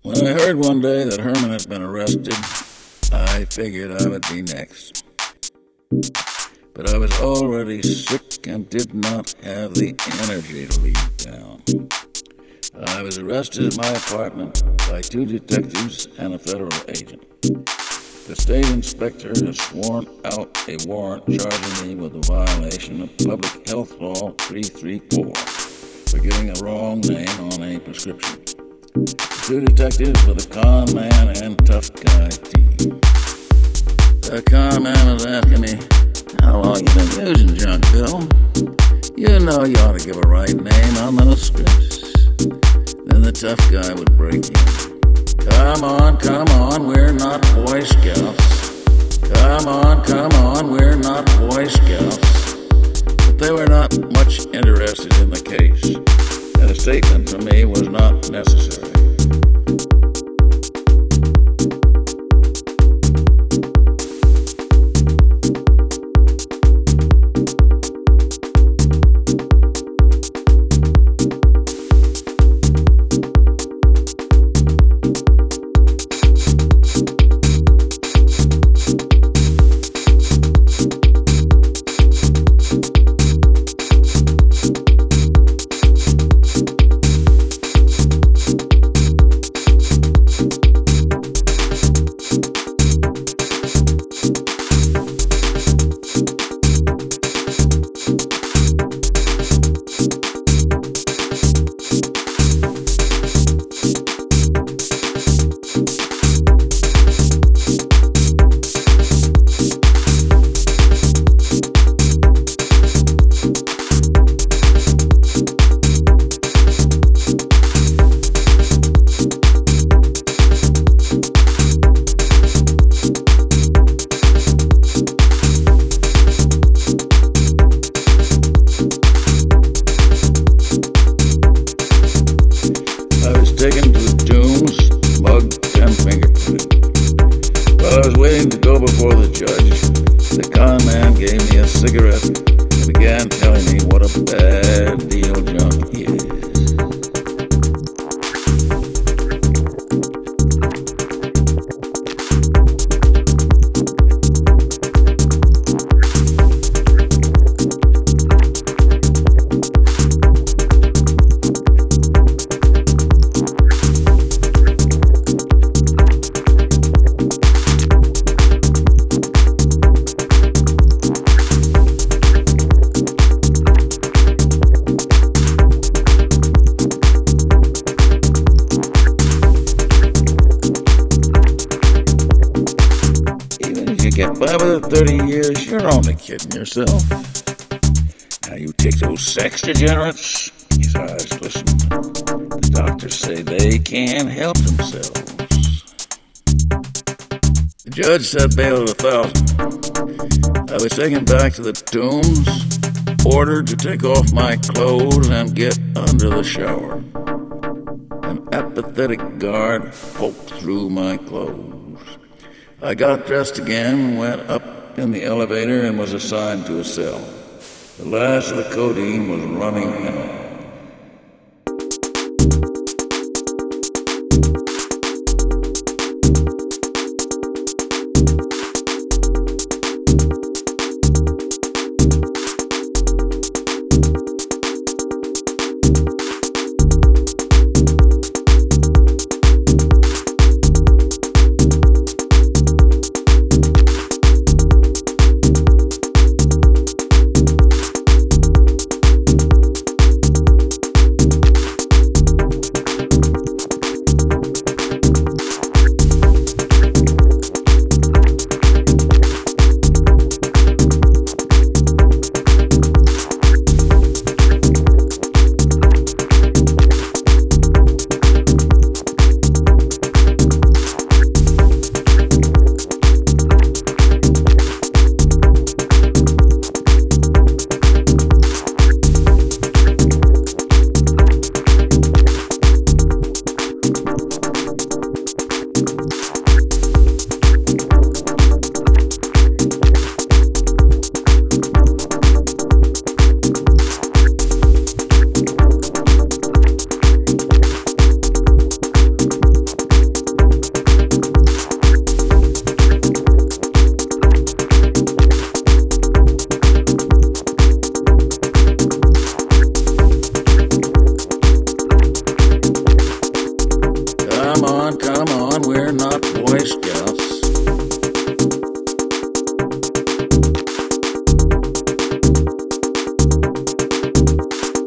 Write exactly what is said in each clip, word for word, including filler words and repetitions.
When I heard one day that Herman had been arrested, I figured I would be next. But I was already sick and did not have the energy to leave town. I was arrested at my apartment by two detectives and a federal agent. The state inspector has sworn out a warrant charging me with a violation of Public Health Law three thirty-four for getting a wrong name on a prescription. The two detectives were the con man and tough guy team. The con man was asking me, "How long you been using junk, Bill? You know you ought to give a right name on those scripts." Then the tough guy would break in. "Come on, come on, we're not Boy Scouts. Come on, come on, we're not Boy Scouts." But they were not much interested in the case, and a statement from me was not necessary. Taken to the tombs, mugged and fingerprinted. While I was waiting to go before the judge, the con man gave me a cigarette and began telling me what a bad deal junk is. Get by with it thirty years, you're only kidding yourself. Now you take those sex degenerates, his eyes glistened. The doctors say they can't help themselves. The judge set bail at a thousand. I was taken back to the tombs, ordered to take off my clothes and get under the shower. An apathetic guard poked through my clothes. I got dressed again, went up in the elevator, and was assigned to a cell. The last of the codeine was running out. on, we're not Boy Scouts.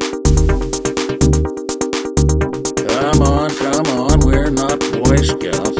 Come on, come on, we're not Boy Scouts.